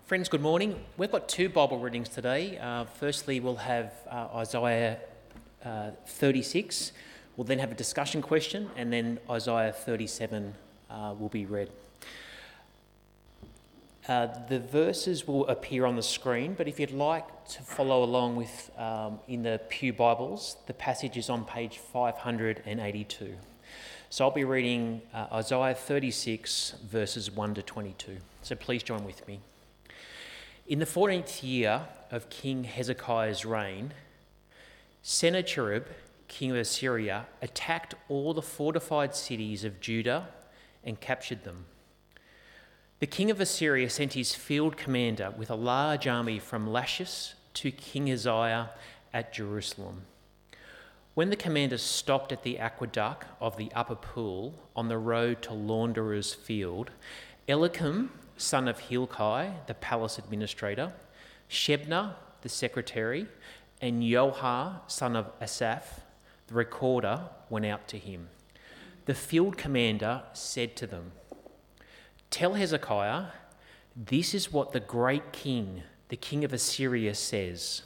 Friends, good morning. We've got two Bible readings today. Firstly, we'll have Isaiah 36. We'll then have a discussion question, and then Isaiah 37 will be read. The verses will appear on the screen, but if you'd like to follow along with in the Pew Bibles, the passage is on page 582. So I'll be reading Isaiah 36, verses 1 to 22. So please join with me. In the 14th year of King Hezekiah's reign, Sennacherib, king of Assyria, attacked all the fortified cities of Judah and captured them. The king of Assyria sent his field commander with a large army from Lachish to King Uzziah at Jerusalem. When the commander stopped at the aqueduct of the upper pool on the road to Launderer's Field, Eliakim, son of Hilkiah, the palace administrator, Shebna, the secretary, and Yoha, son of Asaph, the recorder, went out to him. The field commander said to them, "Tell Hezekiah, this is what the great king, the king of Assyria, says.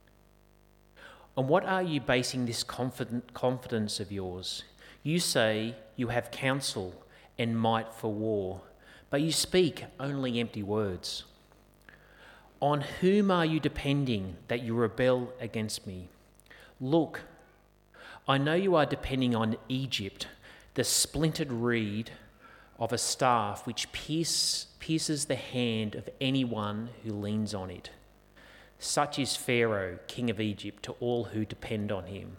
On what are you basing this confidence of yours? You say you have counsel and might for war, but you speak only empty words. On whom are you depending that you rebel against me? Look, I know you are depending on Egypt, the splintered reed of a staff which pierces the hand of anyone who leans on it. Such is Pharaoh, king of Egypt, to all who depend on him.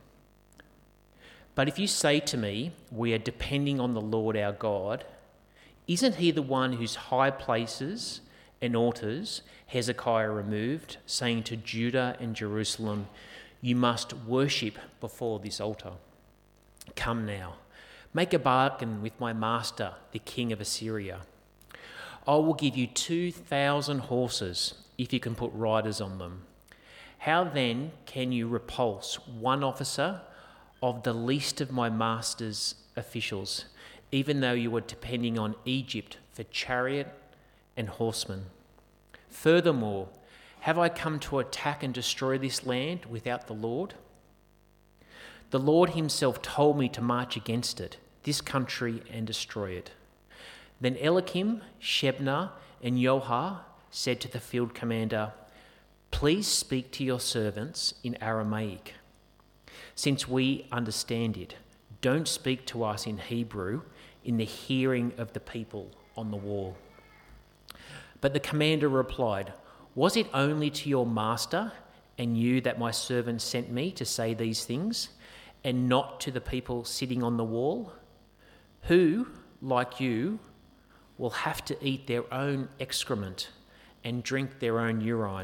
But if you say to me, we are depending on the Lord our God, isn't he the one whose high places and altars Hezekiah removed, saying to Judah and Jerusalem, you must worship before this altar? Come now, make a bargain with my master, the king of Assyria. I will give you 2,000 horses if you can put riders on them. How then can you repulse one officer of the least of my master's officials, even though you are depending on Egypt for chariot and horsemen? Furthermore, have I come to attack and destroy this land without the Lord? The Lord himself told me to march against it, this country, and destroy it." Then Eliakim, Shebna, and Yoha said to the field commander, "Please speak to your servants in Aramaic, since we understand it. Don't speak to us in Hebrew in the hearing of the people on the wall." But the commander replied, "Was it only to your master and you that my servant sent me to say these things, and not to the people sitting on the wall, who, like you, will have to eat their own excrement and drink their own urine?"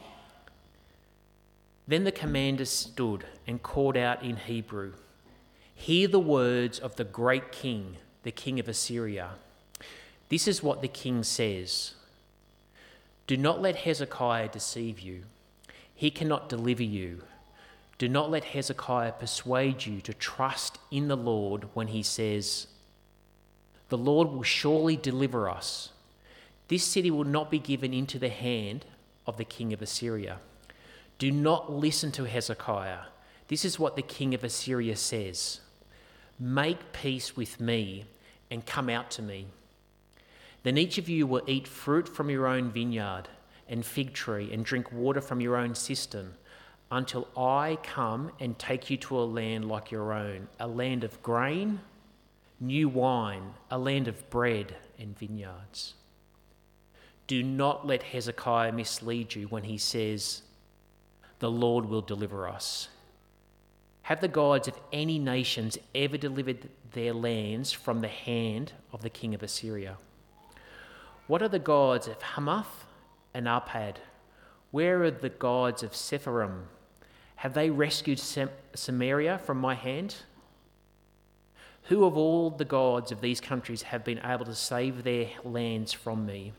Then the commander stood and called out in Hebrew, "Hear the words of the great king, the king of Assyria. This is what the king says. Do not let Hezekiah deceive you. He cannot deliver you. Do not let Hezekiah persuade you to trust in the Lord when he says, 'The Lord will surely deliver us. This city will not be given into the hand of the king of Assyria.' Do not listen to Hezekiah. This is what the king of Assyria says. Make peace with me and come out to me. Then each of you will eat fruit from your own vineyard and fig tree and drink water from your own cistern until I come and take you to a land like your own, a land of grain, new wine, a land of bread and vineyards. Do not let Hezekiah mislead you when he says, 'The Lord will deliver us.' Have the gods of any nations ever delivered their lands from the hand of the king of Assyria? What are the gods of Hamath and Arpad? Where are the gods of Sepharvaim? Have they rescued Samaria from my hand? Who of all the gods of these countries have been able to save their lands from me?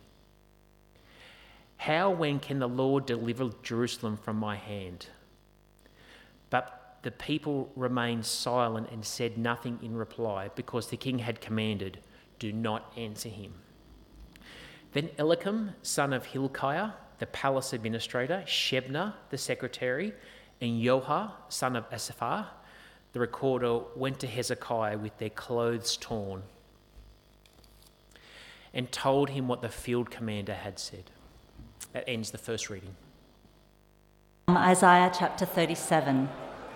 How, when can the Lord deliver Jerusalem from my hand?" But the people remained silent and said nothing in reply, because the king had commanded, "Do not answer him." Then Eliakim, son of Hilkiah, the palace administrator, Shebna, the secretary, and Joah, son of Asaph, the recorder, went to Hezekiah with their clothes torn and told him what the field commander had said. That ends the first reading. Isaiah chapter 37.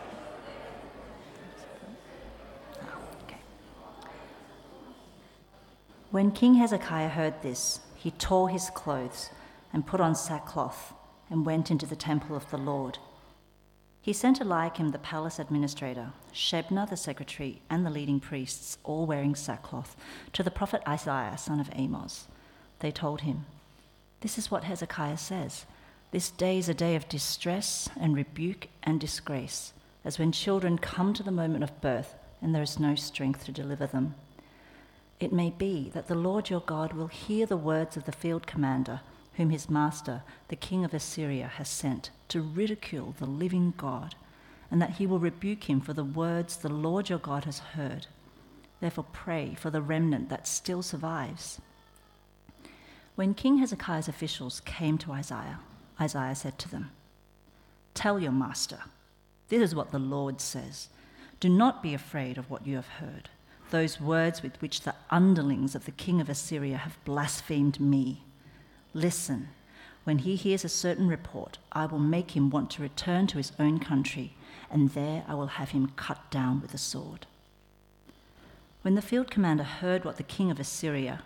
When King Hezekiah heard this, he tore his clothes and put on sackcloth and went into the temple of the Lord. He sent Eliakim the palace administrator, Shebna the secretary, and the leading priests, all wearing sackcloth, to the prophet Isaiah, son of Amos. They told him, "This is what Hezekiah says. This day is a day of distress and rebuke and disgrace, as when children come to the moment of birth and there is no strength to deliver them. It may be that the Lord your God will hear the words of the field commander, whom his master, the king of Assyria, has sent to ridicule the living God, and that he will rebuke him for the words the Lord your God has heard. Therefore pray for the remnant that still survives." When King Hezekiah's officials came to Isaiah, Isaiah said to them, "Tell your master, this is what the Lord says. Do not be afraid of what you have heard, those words with which the underlings of the king of Assyria have blasphemed me. Listen, when he hears a certain report, I will make him want to return to his own country, and there I will have him cut down with a sword." When the field commander heard that the king of Assyria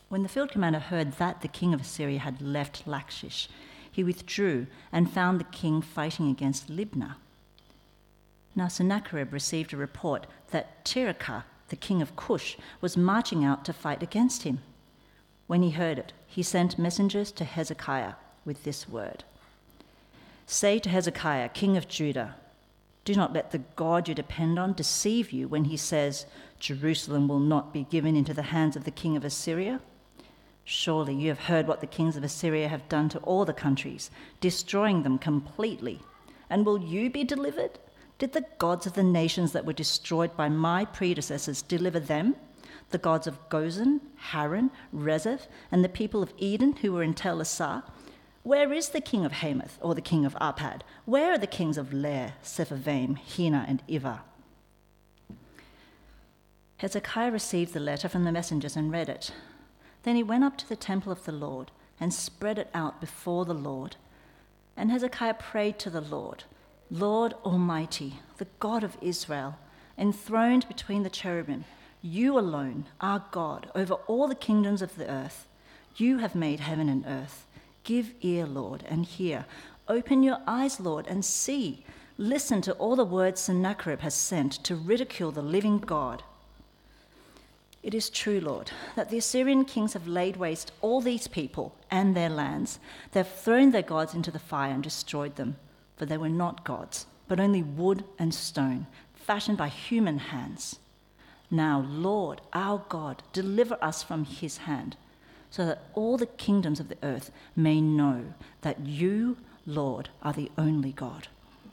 had left Lachish, he withdrew and found the king fighting against Libnah. Now Sennacherib received a report that Tirhakah, the king of Cush, was marching out to fight against him. When he heard it, he sent messengers to Hezekiah with this word: "Say to Hezekiah, king of Judah, do not let the God you depend on deceive you when he says, 'Jerusalem will not be given into the hands of the king of Assyria.' Surely you have heard what the kings of Assyria have done to all the countries, destroying them completely. And will you be delivered? Did the gods of the nations that were destroyed by my predecessors deliver them? The gods of Gozan, Haran, Rezeph, and the people of Eden who were in Tel Assar? Where is the king of Hamath or the king of Arpad? Where are the kings of Lair, Sepharvaim, Hena, and Ivah?" Hezekiah received the letter from the messengers and read it. Then he went up to the temple of the Lord and spread it out before the Lord. And Hezekiah prayed to the Lord, "Lord Almighty, the God of Israel, enthroned between the cherubim, you alone are God over all the kingdoms of the earth. You have made heaven and earth. Give ear, Lord, and hear. Open your eyes, Lord, and see. Listen to all the words Sennacherib has sent to ridicule the living God. It is true, Lord, that the Assyrian kings have laid waste all these people and their lands. They've thrown their gods into the fire and destroyed them, for they were not gods, but only wood and stone, fashioned by human hands. Now, Lord, our God, deliver us from his hand, so that all the kingdoms of the earth may know that you, Lord, are the only God."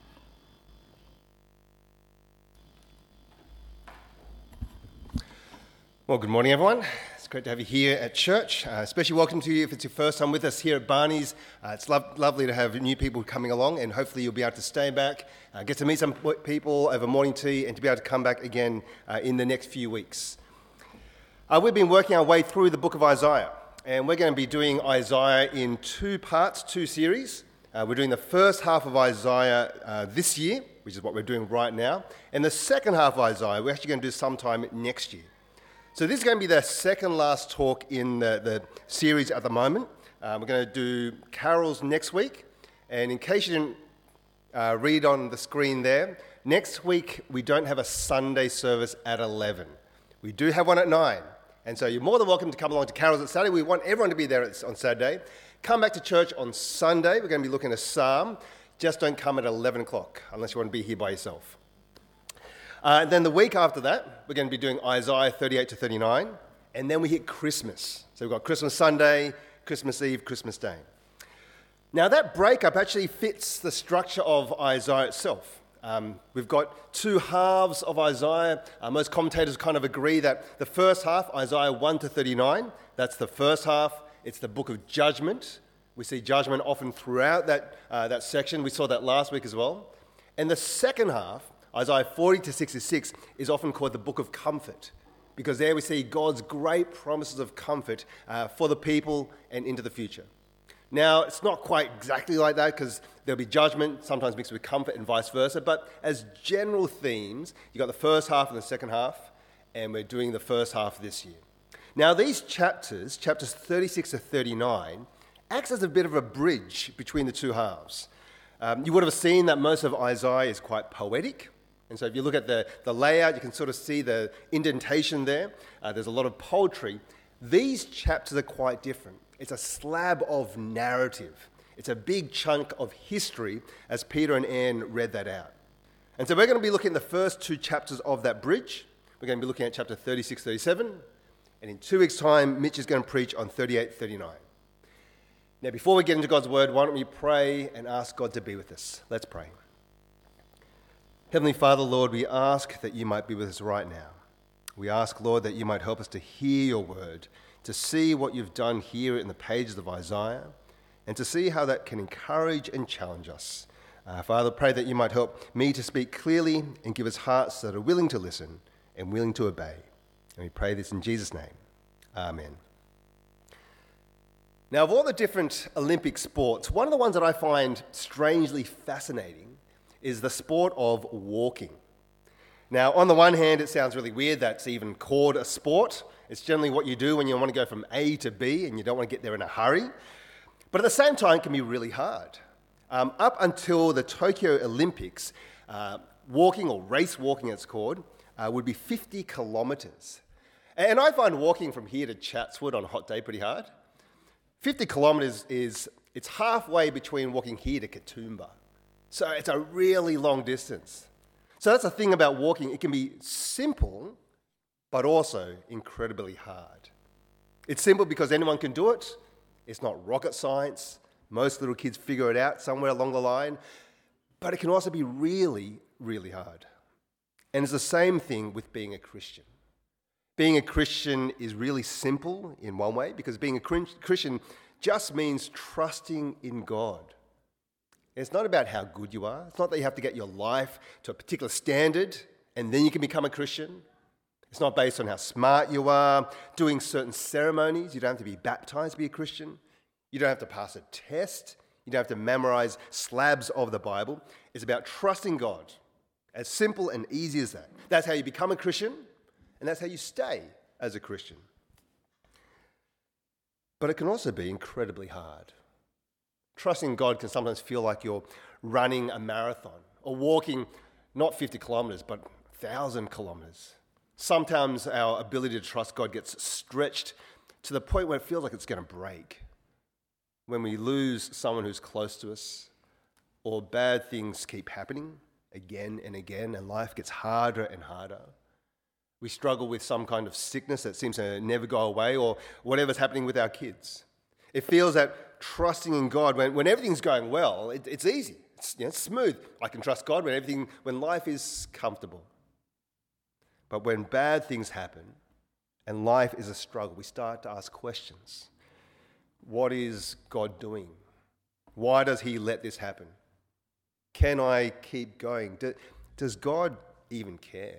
Well, good morning, everyone. It's great to have you here at church. Especially welcome to you if it's your first time with us here at Barney's. It's lovely to have new people coming along, and hopefully you'll be able to stay back, get to meet some people over morning tea, and to be able to come back again in the next few weeks. We've been working our way through the book of Isaiah, and we're going to be doing Isaiah in two parts, two series. We're doing the first half of Isaiah this year, which is what we're doing right now, and the second half of Isaiah we're actually going to do sometime next year. So this is going to be the second last talk in the series at the moment. We're going to do carols next week. And in case you didn't read on the screen there, next week we don't have a Sunday service at 11. We do have one at 9. And so you're more than welcome to come along to carols on Saturday. We want everyone to be there on Saturday. Come back to church on Sunday. We're going to be looking at a psalm. Just don't come at 11 o'clock unless you want to be here by yourself. Then the week after that, we're going to be doing Isaiah 38 to 39, and then we hit Christmas. So we've got Christmas Sunday, Christmas Eve, Christmas Day. Now that breakup actually fits the structure of Isaiah itself. We've got two halves of Isaiah. Most commentators kind of agree that the first half, Isaiah 1 to 39, that's the first half, it's the book of judgment. We see judgment often throughout that section. We saw that last week as well. And the second half, Isaiah 40 to 66, is often called the book of comfort, because there we see God's great promises of comfort for the people and into the future. Now, it's not quite exactly like that, because there'll be judgment, sometimes mixed with comfort and vice versa, but as general themes, you've got the first half and the second half, and we're doing the first half this year. Now, these chapters 36 to 39, acts as a bit of a bridge between the two halves. You would have seen that most of Isaiah is quite poetic. And so if you look at the layout, you can sort of see the indentation there. There's a lot of poetry. These chapters are quite different. It's a slab of narrative. It's a big chunk of history, as Peter and Anne read that out. And so we're going to be looking at the first two chapters of that bridge. We're going to be looking at chapter 36, 37. And in 2 weeks' time, Mitch is going to preach on 38, 39. Now, before we get into God's word, why don't we pray and ask God to be with us? Let's pray. Heavenly Father, Lord, we ask that you might be with us right now. We ask, Lord, that you might help us to hear your word, to see what you've done here in the pages of Isaiah, and to see how that can encourage and challenge us. Father, pray that you might help me to speak clearly and give us hearts that are willing to listen and willing to obey. And we pray this in Jesus' name. Amen. Now, of all the different Olympic sports, one of the ones that I find strangely fascinating is the sport of walking. Now, on the one hand, it sounds really weird that's even called a sport. It's generally what you do when you want to go from A to B and you don't want to get there in a hurry. But at the same time, it can be really hard. Up until the Tokyo Olympics, walking, or race walking it's called, would be 50 kilometres. And I find walking from here to Chatswood on a hot day pretty hard. 50 kilometres it's halfway between walking here to Katoomba. So it's a really long distance. So that's the thing about walking. It can be simple, but also incredibly hard. It's simple because anyone can do it. It's not rocket science. Most little kids figure it out somewhere along the line. But it can also be really, really hard. And it's the same thing with being a Christian. Being a Christian is really simple in one way, because being a Christian just means trusting in God. It's not about how good you are. It's not that you have to get your life to a particular standard and then you can become a Christian. It's not based on how smart you are, doing certain ceremonies. You don't have to be baptized to be a Christian. You don't have to pass a test. You don't have to memorize slabs of the Bible. It's about trusting God. As simple and easy as that. That's how you become a Christian, and that's how you stay as a Christian. But it can also be incredibly hard. Trusting God can sometimes feel like you're running a marathon or walking not 50 kilometres, but 1,000 kilometres. Sometimes our ability to trust God gets stretched to the point where it feels like it's going to break. When we lose someone who's close to us, or bad things keep happening again and again, and life gets harder and harder. We struggle with some kind of sickness that seems to never go away, or whatever's happening with our kids. It feels that trusting in God, when everything's going well, it's easy. It's smooth. I can trust God when life is comfortable. But when bad things happen and life is a struggle, we start to ask questions. What is God doing? Why does he let this happen? Can I keep going? Does God even care?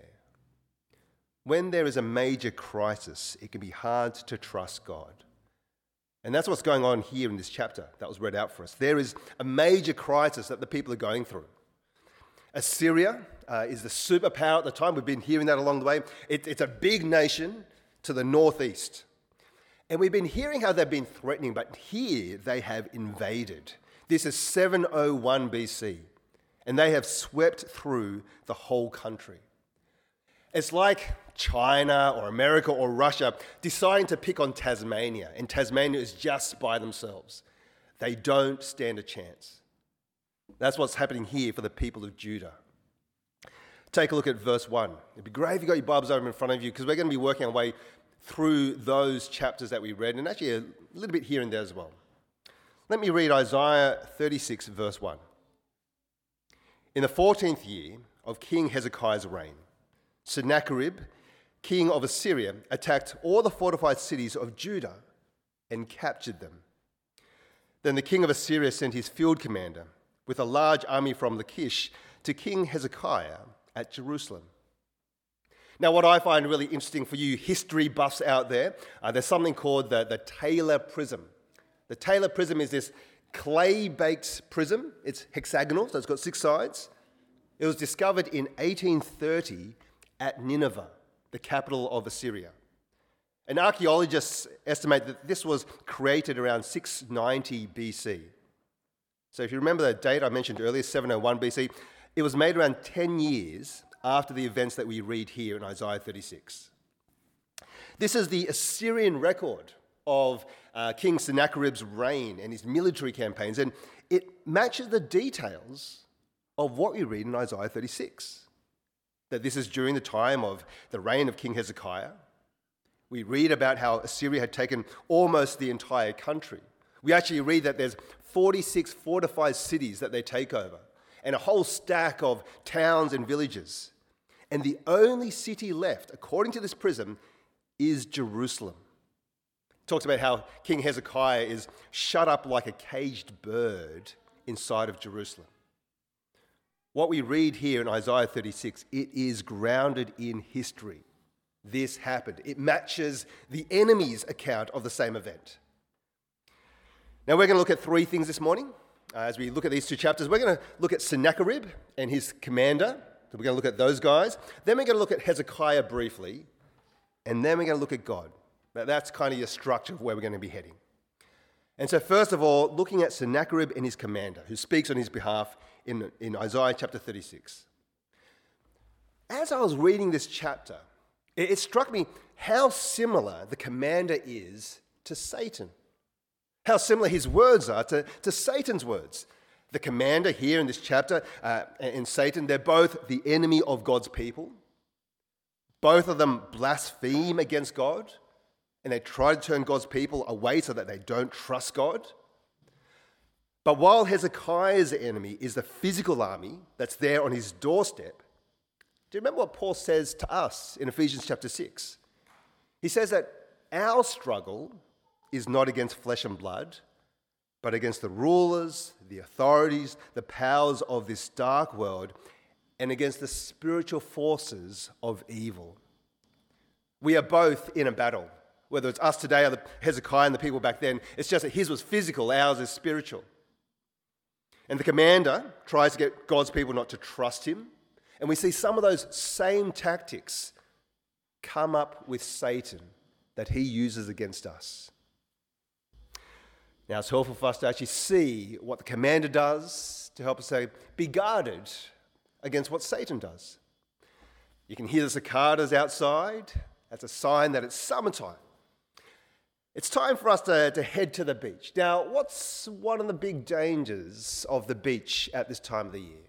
When there is a major crisis, it can be hard to trust God. And that's what's going on here in this chapter that was read out for us. There is a major crisis that the people are going through. Assyria is the superpower at the time. We've been hearing that along the way. It's a big nation to the northeast. And we've been hearing how they've been threatening, but here they have invaded. This is 701 BC, and they have swept through the whole country. It's like China or America or Russia deciding to pick on Tasmania, and Tasmania is just by themselves. They don't stand a chance. That's what's happening here for the people of Judah. Take a look at verse 1. It'd be great if you got your Bibles open in front of you, because we're going to be working our way through those chapters that we read, and actually a little bit here and there as well. Let me read Isaiah 36, verse 1. In the 14th year of King Hezekiah's reign, Sennacherib, king of Assyria, attacked all the fortified cities of Judah and captured them. Then the king of Assyria sent his field commander with a large army from Lachish to King Hezekiah at Jerusalem. Now, what I find really interesting for you history buffs out there, there's something called the Taylor prism. The Taylor prism is this clay-baked prism. It's hexagonal, so it's got 6 sides. It was discovered in 1830 at Nineveh, the capital of Assyria. And archaeologists estimate that this was created around 690 BC. So if you remember the date I mentioned earlier, 701 BC, it was made around 10 years after the events that we read here in Isaiah 36. This is the Assyrian record of King Sennacherib's reign and his military campaigns, and it matches the details of what we read in Isaiah 36. That this is during the time of the reign of King Hezekiah. We read about how Assyria had taken almost the entire country. We actually read that there's 46 fortified cities that they take over, and a whole stack of towns and villages. And the only city left, according to this prism, is Jerusalem. It talks about how King Hezekiah is shut up like a caged bird inside of Jerusalem. What we read here in Isaiah 36, it is grounded in history. This happened. It matches the enemy's account of the same event. Now we're going to look at 3 things this morning. As we look at these 2 chapters, we're going to look at Sennacherib and his commander. So we're going to look at those guys. Then we're going to look at Hezekiah briefly. And then we're going to look at God. That's kind of your structure of where we're going to be heading. And so first of all, looking at Sennacherib and his commander, who speaks on his behalf in Isaiah chapter 36. As I was reading this chapter, it struck me how similar the commander is to Satan. How similar his words are to Satan's words. The commander here in this chapter and Satan, they're both the enemy of God's people. Both of them blaspheme against God, and they try to turn God's people away so that they don't trust God. But while Hezekiah's enemy is the physical army that's there on his doorstep, do you remember what Paul says to us in Ephesians chapter 6? He says that our struggle is not against flesh and blood, but against the rulers, the authorities, the powers of this dark world, and against the spiritual forces of evil. We are both in a battle. Whether it's us today or the Hezekiah and the people back then, it's just that his was physical, ours is spiritual. And the commander tries to get God's people not to trust him. And we see some of those same tactics come up with Satan that he uses against us. Now, it's helpful for us to actually see what the commander does to help us say, be guarded against what Satan does. You can hear the cicadas outside. That's a sign that it's summertime. It's time for us to head to the beach. Now, what's one of the big dangers of the beach at this time of the year?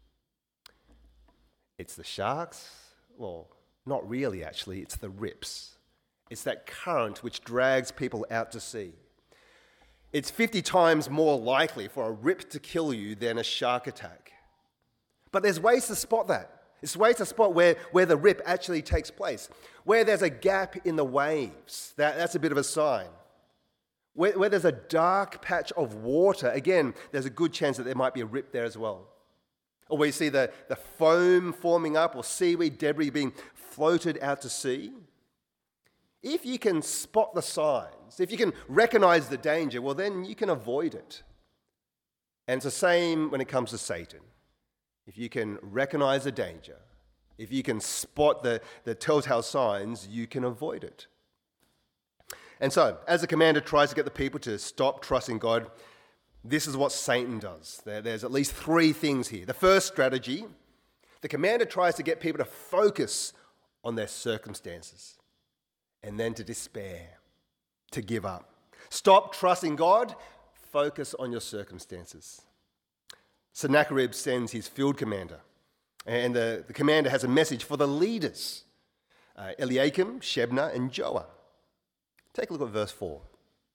It's the sharks. Well, not really, actually. It's the rips. It's that current which drags people out to sea. It's 50 times more likely for a rip to kill you than a shark attack. But there's ways to spot that. There's ways to spot where the rip actually takes place. Where there's a gap in the waves, that's a bit of a sign. Where there's a dark patch of water, again, there's a good chance that there might be a rip there as well. Or where you see the foam forming up or seaweed debris being floated out to sea. If you can spot the signs, if you can recognize the danger, well, then you can avoid it. And it's the same when it comes to Satan. If you can recognize the danger, if you can spot the telltale signs, you can avoid it. And so, as the commander tries to get the people to stop trusting God, this is what Satan does. There's at least 3 things here. The first strategy, the commander tries to get people to focus on their circumstances and then to despair, to give up. Stop trusting God, focus on your circumstances. Sennacherib sends his field commander, and the commander has a message for the leaders, Eliakim, Shebna, and Joah. Take a look at verse 4.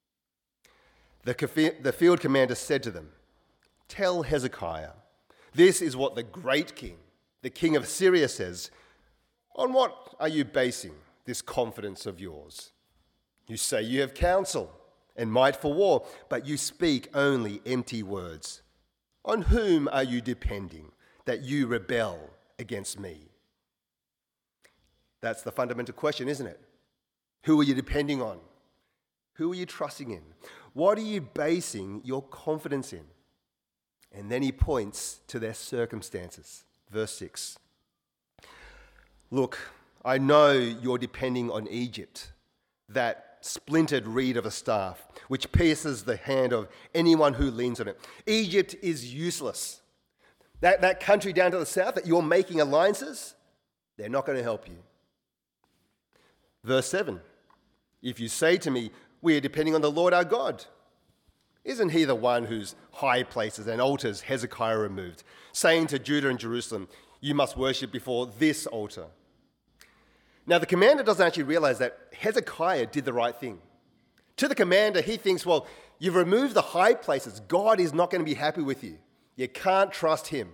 The field commander said to them, "Tell Hezekiah, this is what the great king, the king of Syria, says. On what are you basing this confidence of yours? You say you have counsel and might for war, but you speak only empty words. On whom are you depending that you rebel against me? That's the fundamental question, isn't it? Who are you depending on? Who are you trusting in? What are you basing your confidence in? And then he points to their circumstances. Verse 6. Look, I know you're depending on Egypt, that splintered reed of a staff, which pierces the hand of anyone who leans on it. Egypt is useless. That country down to the south that you're making alliances, they're not going to help you. Verse 7. If you say to me, we are depending on the Lord our God, isn't he the one whose high places and altars Hezekiah removed, saying to Judah and Jerusalem, you must worship before this altar? Now, the commander doesn't actually realize that Hezekiah did the right thing. To the commander, he thinks, well, you've removed the high places. God is not going to be happy with you. You can't trust him.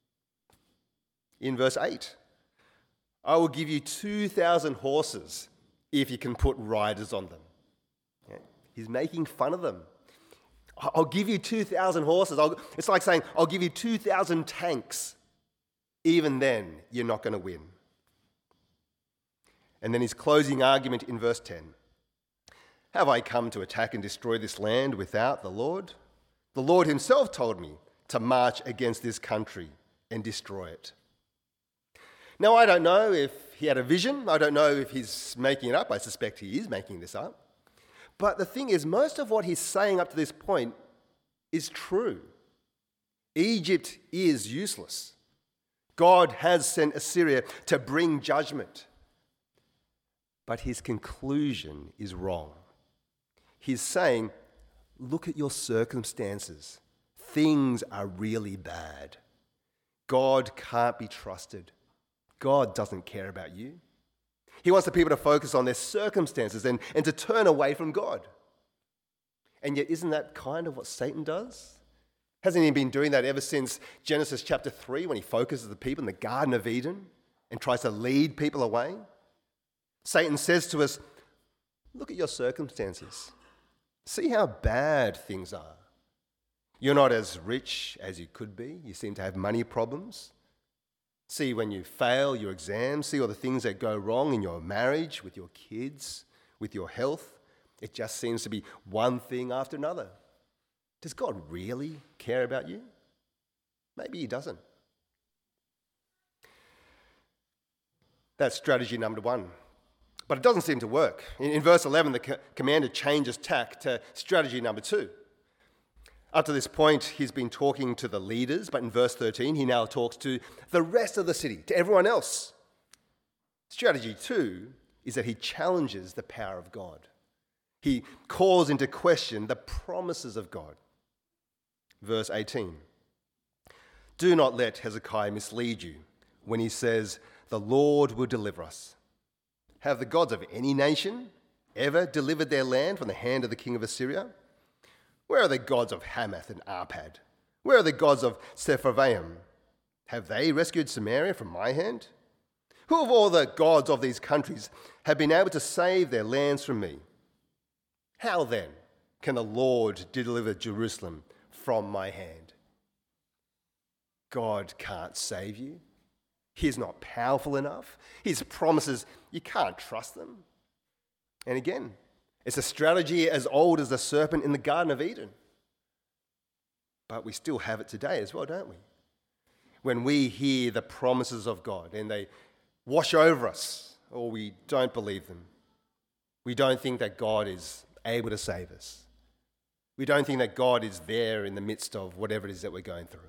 In verse 8, I will give you 2,000 horses if you can put riders on them. Yeah, he's making fun of them. I'll give you 2,000 horses. It's like saying, I'll give you 2,000 tanks. Even then, you're not going to win. And then his closing argument in verse 10. Have I come to attack and destroy this land without the Lord? The Lord himself told me to march against this country and destroy it. Now, I don't know if he had a vision. I don't know if he's making it up. I suspect he is making this up. But the thing is, most of what he's saying up to this point is true. Egypt is useless. God has sent Assyria to bring judgment. But his conclusion is wrong. He's saying, look at your circumstances. Things are really bad. God can't be trusted. God doesn't care about you. He wants the people to focus on their circumstances and to turn away from God. And yet, isn't that kind of what Satan does? Hasn't he been doing that ever since Genesis chapter 3 when he focuses the people in the Garden of Eden and tries to lead people away? Satan says to us, look at your circumstances. See how bad things are. You're not as rich as you could be. You seem to have money problems. See when you fail your exams. See all the things that go wrong in your marriage, with your kids, with your health. It just seems to be one thing after another. Does God really care about you? Maybe he doesn't. That's strategy number one. But it doesn't seem to work. In verse 11, the commander changes tack to strategy number 2. Up to this point, he's been talking to the leaders, but in verse 13, he now talks to the rest of the city, to everyone else. Strategy 2 is that he challenges the power of God. He calls into question the promises of God. Verse 18. Do not let Hezekiah mislead you when he says, the Lord will deliver us. Have the gods of any nation ever delivered their land from the hand of the king of Assyria? Where are the gods of Hamath and Arpad? Where are the gods of Sepharvaim? Have they rescued Samaria from my hand? Who of all the gods of these countries have been able to save their lands from me? How then can the Lord deliver Jerusalem from my hand? God can't save you. He's not powerful enough. His promises, you can't trust them. And again, it's a strategy as old as the serpent in the Garden of Eden. But we still have it today as well, don't we? When we hear the promises of God and they wash over us, or we don't believe them. We don't think that God is able to save us. We don't think that God is there in the midst of whatever it is that we're going through.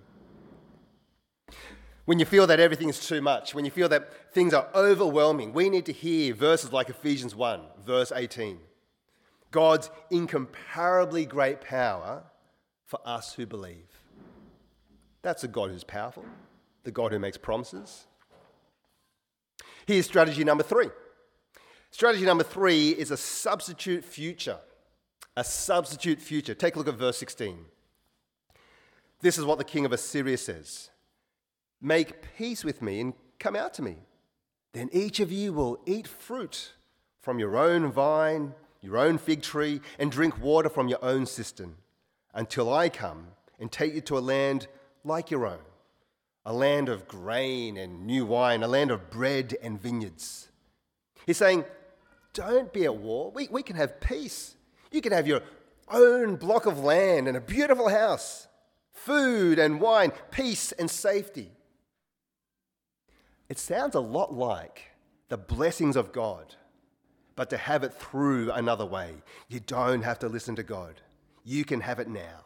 When you feel that everything is too much, when you feel that things are overwhelming, we need to hear verses like Ephesians 1, verse 18. God's incomparably great power for us who believe. That's a God who's powerful, the God who makes promises. Here's strategy number 3. Strategy number 3 is a substitute future. A substitute future. Take a look at verse 16. This is what the king of Assyria says. Make peace with me and come out to me. Then each of you will eat fruit from your own vine your own fig tree, and drink water from your own cistern, until I come and take you to a land like your own, a land of grain and new wine, a land of bread and vineyards. He's saying, don't be at war. We can have peace. You can have your own block of land and a beautiful house, food and wine, peace and safety. It sounds a lot like the blessings of God, but to have it through another way. You don't have to listen to God. You can have it now.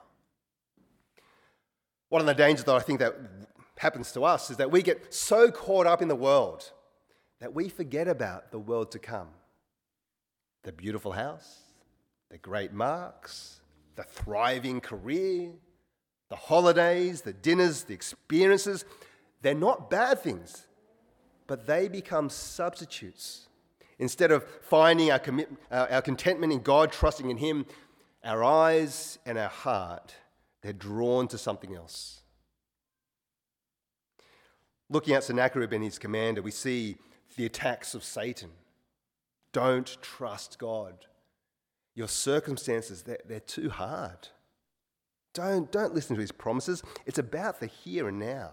One of the dangers that I think that happens to us is that we get so caught up in the world that we forget about the world to come. The beautiful house, the great marks, the thriving career, the holidays, the dinners, the experiences. They're not bad things, but they become substitutes. Instead of finding our contentment in God, trusting in Him, our eyes and our heart, they're drawn to something else. Looking at Sennacherib and his commander, we see the attacks of Satan. Don't trust God. Your circumstances, they're too hard. Don't listen to his promises. It's about the here and now.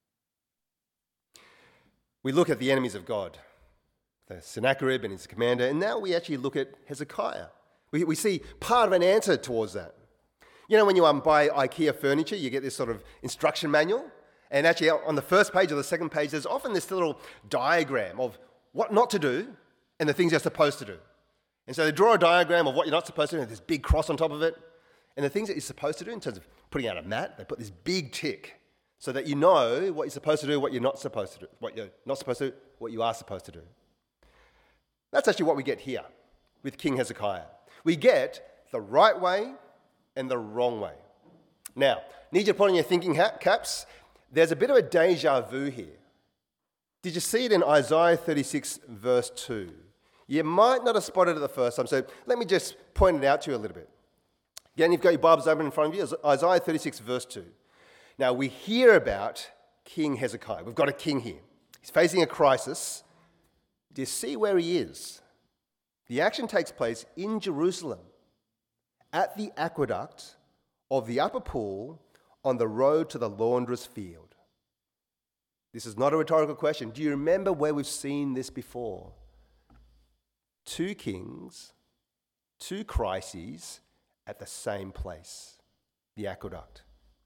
We look at the enemies of God, the Sennacherib and his commander, and now we actually look at Hezekiah. We see part of an answer towards that. You know, when you buy IKEA furniture, you get this sort of instruction manual, and actually on the first page or the second page, there's often this little diagram of what not to do and the things you're supposed to do. And so they draw a diagram of what you're not supposed to do, and this big cross on top of it. And the things that you're supposed to do in terms of putting out a mat, they put this big tick so that you know what you're supposed to do, what you're not supposed to do, what you're not supposed to do, what you are supposed to do. That's actually what we get here with King Hezekiah. We get the right way and the wrong way. Now, need you to put on your thinking caps. There's a bit of a deja vu here. Did you see it in Isaiah 36, verse 2? You might not have spotted it the first time, so let me just point it out to you a little bit. Again, you've got your Bibles open in front of you, Isaiah 36, verse 2. Now, we hear about King Hezekiah. We've got a king here. He's facing a crisis. Do you see where he is? The action takes place in Jerusalem, at the aqueduct of the upper pool on the road to the laundress field. This is not a rhetorical question. Do you remember where we've seen this before? Two kings, two crises at the same place, the aqueduct.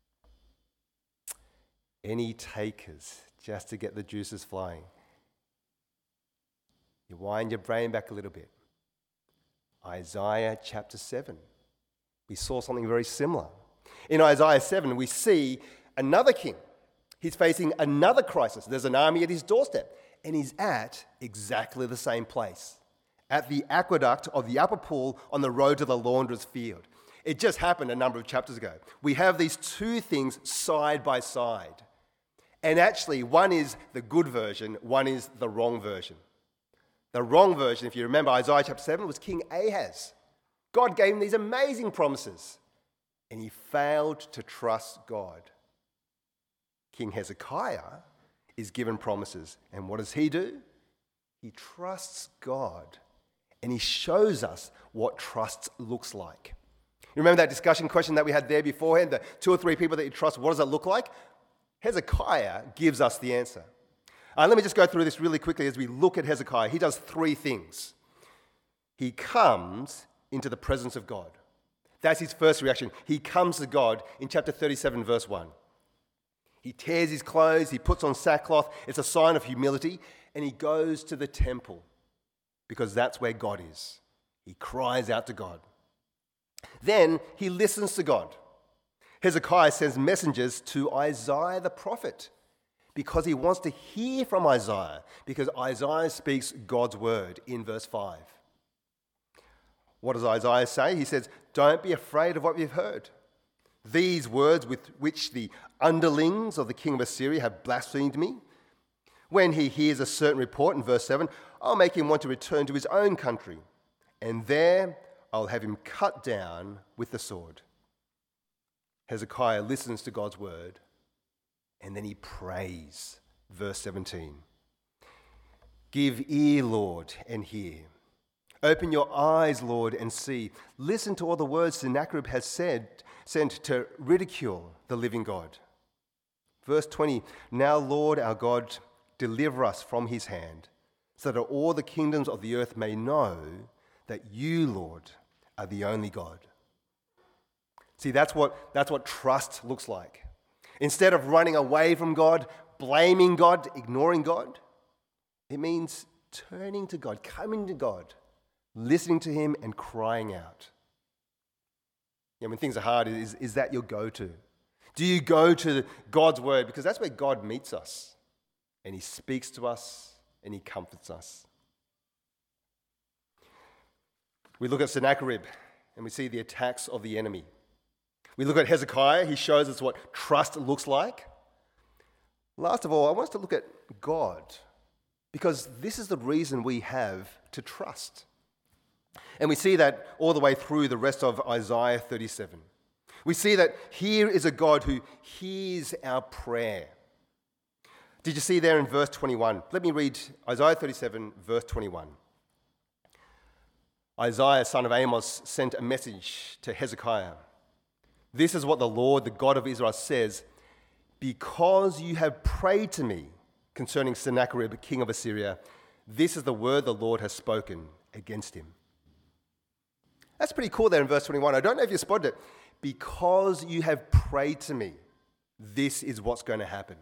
Any takers just to get the juices flowing? You wind your brain back a little bit. Isaiah chapter 7. We saw something very similar. In Isaiah 7, we see another king. He's facing another crisis. There's an army at his doorstep, and he's at exactly the same place, at the aqueduct of the upper pool on the road to the laundress field. It just happened a number of chapters ago. We have these two things side by side. And actually, one is the good version, one is the wrong version. The wrong version, if you remember Isaiah chapter 7, was King Ahaz. God gave him these amazing promises, and he failed to trust God. King Hezekiah is given promises, and what does he do? He trusts God, and he shows us what trust looks like. You remember that discussion question that we had there beforehand, the two or three people that you trust, what does it look like? Hezekiah gives us the answer. Let me just go through this really quickly as we look at Hezekiah. He does three things. He comes into the presence of God. That's his first reaction. He comes to God in chapter 37, verse 1. He tears his clothes, he puts on sackcloth. It's a sign of humility. And he goes to the temple because that's where God is. He cries out to God. Then he listens to God. Hezekiah sends messengers to Isaiah the prophet because he wants to hear from Isaiah, because Isaiah speaks God's word in verse 5. What does Isaiah say? He says, "Don't be afraid of what you've heard. These words with which the underlings of the king of Assyria have blasphemed me. When he hears a certain report," in verse 7, "I'll make him want to return to his own country, and there I'll have him cut down with the sword." Hezekiah listens to God's word, and then he prays. Verse 17, "Give ear, Lord, and hear. Open your eyes, Lord, and see. Listen to all the words Sennacherib has sent to ridicule the living God. Verse 20, now, Lord our God, deliver us from his hand, so that all the kingdoms of the earth may know that you, Lord, are the only God. See, that's what trust looks like. Instead of running away from God, blaming God, ignoring God, it means turning to God, coming to God, listening to him and crying out. When things are hard, is that your go-to? Do you go to God's word? Because that's where God meets us, and he speaks to us, and he comforts us. We look at Sennacherib, and we see the attacks of the enemy. We look at Hezekiah, he shows us what trust looks like. Last of all, I want us to look at God, because this is the reason we have to trust. And we see that all the way through the rest of Isaiah 37. We see that here is a God who hears our prayer. Did you see there in verse 21? Let me read Isaiah 37, verse 21. Isaiah, son of Amos, sent a message to Hezekiah. This is what the Lord, the God of Israel, says, because you have prayed to me concerning Sennacherib, king of Assyria, this is the word the Lord has spoken against him. That's pretty cool there in verse 21. I don't know if you spotted it. Because you have prayed to me, this is what's going to happen.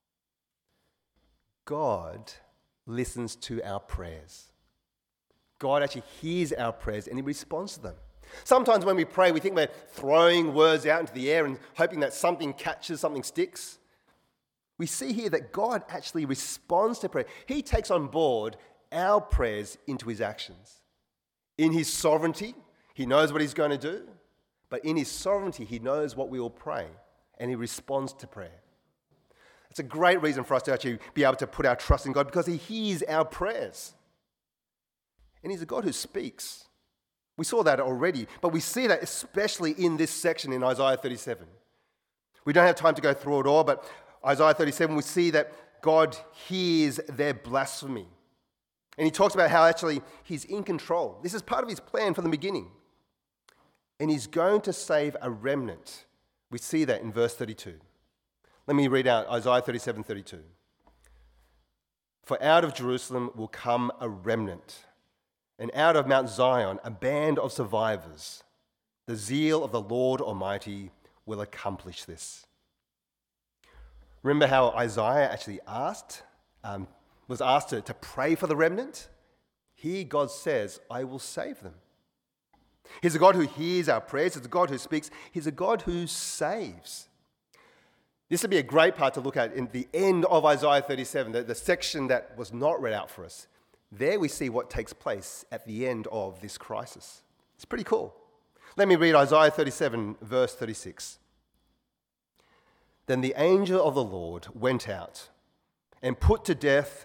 God listens to our prayers. God actually hears our prayers and he responds to them. Sometimes when we pray, we think we're throwing words out into the air and hoping that something catches, something sticks. We see here that God actually responds to prayer. He takes on board our prayers into his actions. In his sovereignty, he knows what he's going to do, but in his sovereignty, he knows what we will pray, and he responds to prayer. It's a great reason for us to actually be able to put our trust in God, because he hears our prayers. And he's a God who speaks. We saw that already, but we see that especially in this section in Isaiah 37. We don't have time to go through it all, but Isaiah 37, we see that God hears their blasphemy. And he talks about how actually he's in control. This is part of his plan from the beginning. And he's going to save a remnant. We see that in verse 32. Let me read out Isaiah 37:32. For out of Jerusalem will come a remnant, and out of Mount Zion a band of survivors. The zeal of the Lord Almighty will accomplish this. Remember how Isaiah actually was asked to pray for the remnant? Here God says, I will save them. He's a God who hears our prayers. He's a God who speaks. He's a God who saves. This would be a great part to look at in the end of Isaiah 37, the section that was not read out for us. There we see what takes place at the end of this crisis. It's pretty cool. Let me read Isaiah 37, verse 36. Then the angel of the Lord went out and put to death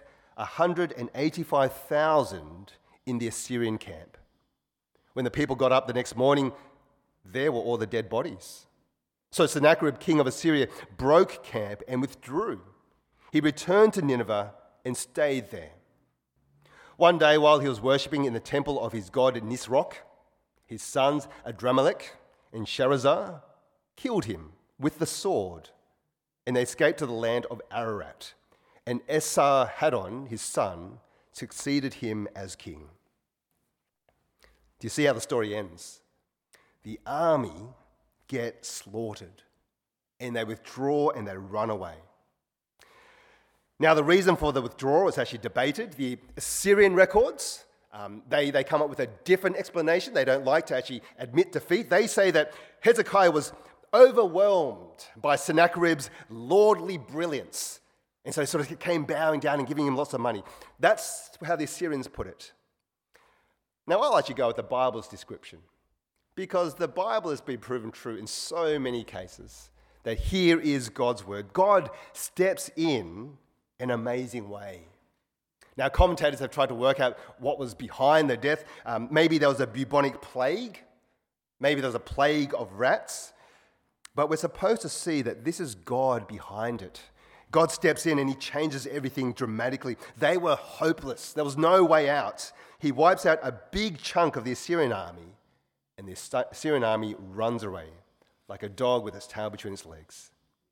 185,000 in the Assyrian camp. When the people got up the next morning, there were all the dead bodies. So Sennacherib, king of Assyria, broke camp and withdrew. He returned to Nineveh and stayed there. One day, while he was worshipping in the temple of his god Nisroch, his sons Adramelech and Sharezer killed him with the sword, and they escaped to the land of Ararat. And Esarhaddon, his son, succeeded him as king. Do you see how the story ends? The army get slaughtered, and they withdraw and they run away. Now, the reason for the withdrawal is actually debated. The Assyrian records, they come up with a different explanation. They don't like to actually admit defeat. They say that Hezekiah was overwhelmed by Sennacherib's lordly brilliance, and so he sort of came bowing down and giving him lots of money. That's how the Assyrians put it. Now, I'll actually go with the Bible's description, because the Bible has been proven true in so many cases, that here is God's word. God steps in an amazing way. Now, commentators have tried to work out what was behind the death. Maybe there was a bubonic plague. Maybe there was a plague of rats. But we're supposed to see that this is God behind it. God steps in and he changes everything dramatically. They were hopeless. There was no way out. He wipes out a big chunk of the Assyrian army, and the Assyrian army runs away like a dog with its tail between its legs.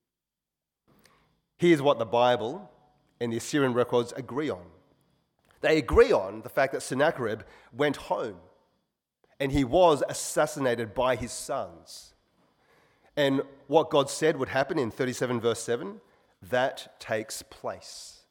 Here's what the Bible and the Assyrian records agree on. They agree on the fact that Sennacherib went home and he was assassinated by his sons. And what God said would happen in 37 verse 7, that takes place.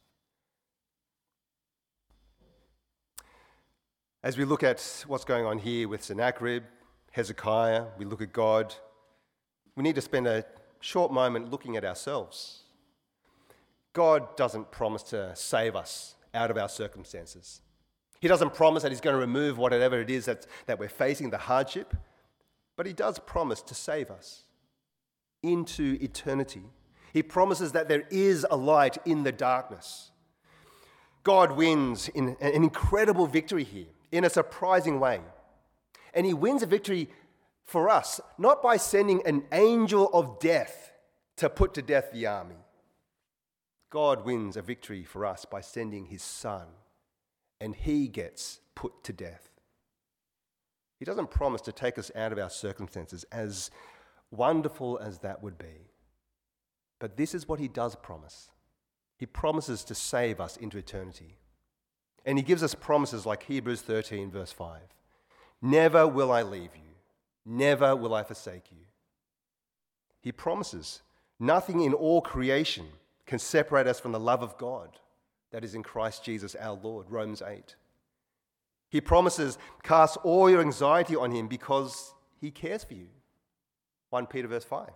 As we look at what's going on here with Sennacherib, Hezekiah, we look at God, we need to spend a short moment looking at ourselves. God doesn't promise to save us out of our circumstances. He doesn't promise that he's going to remove whatever it is that we're facing, the hardship, but he does promise to save us into eternity. He promises that there is a light in the darkness. God wins in an incredible victory here, in a surprising way. And he wins a victory for us, not by sending an angel of death to put to death the army. God wins a victory for us by sending his son, and he gets put to death. He doesn't promise to take us out of our circumstances, as wonderful as that would be. But this is what he does promise. He promises to save us into eternity. And he gives us promises like Hebrews 13, verse 5. Never will I leave you. Never will I forsake you. He promises nothing in all creation can separate us from the love of God that is in Christ Jesus our Lord, Romans 8. He promises, cast all your anxiety on him because he cares for you, 1 Peter verse 5.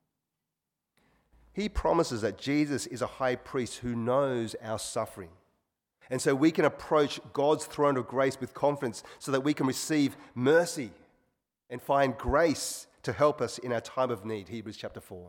He promises that Jesus is a high priest who knows our suffering. And so we can approach God's throne of grace with confidence so that we can receive mercy and find grace to help us in our time of need, Hebrews chapter 4.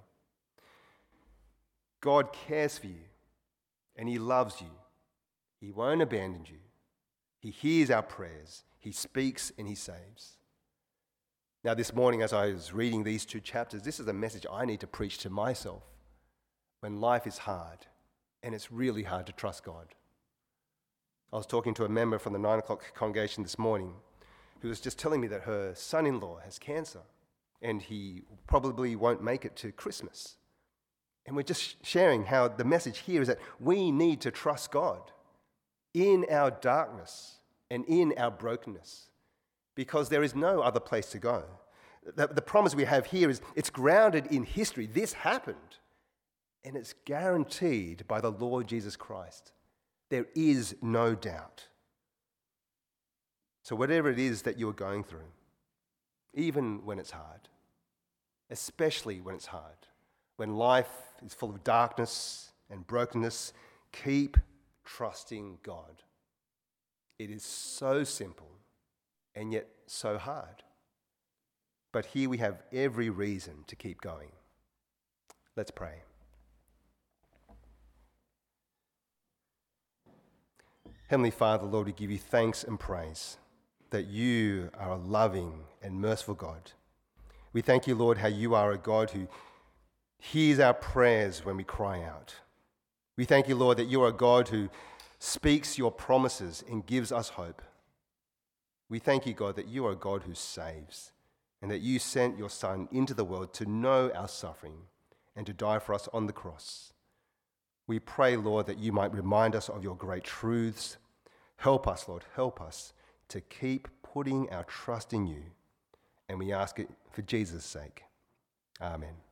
God cares for you and he loves you. He won't abandon you. He hears our prayers. He speaks and he saves. Now this morning as I was reading these two chapters, this is a message I need to preach to myself when life is hard and it's really hard to trust God. I was talking to a member from the 9 o'clock congregation this morning who was just telling me that her son-in-law has cancer and he probably won't make it to Christmas. And we're just sharing how the message here is that we need to trust God in our darkness and in our brokenness because there is no other place to go. The promise we have here is it's grounded in history. This happened and it's guaranteed by the Lord Jesus Christ. There is no doubt. So whatever it is that you are going through, even when it's hard, especially when it's hard, when life is full of darkness and brokenness, keep trusting God. It is so simple and yet so hard. But here we have every reason to keep going. Let's pray. Heavenly Father, Lord, we give you thanks and praise that you are a loving and merciful God. We thank you, Lord, how you are a God who hears our prayers when we cry out. We thank you, Lord, that you are a God who speaks your promises and gives us hope. We thank you, God, that you are a God who saves and that you sent your Son into the world to know our suffering and to die for us on the cross. We pray, Lord, that you might remind us of your great truths. Help us, Lord, help us to keep putting our trust in you. And we ask it for Jesus' sake. Amen.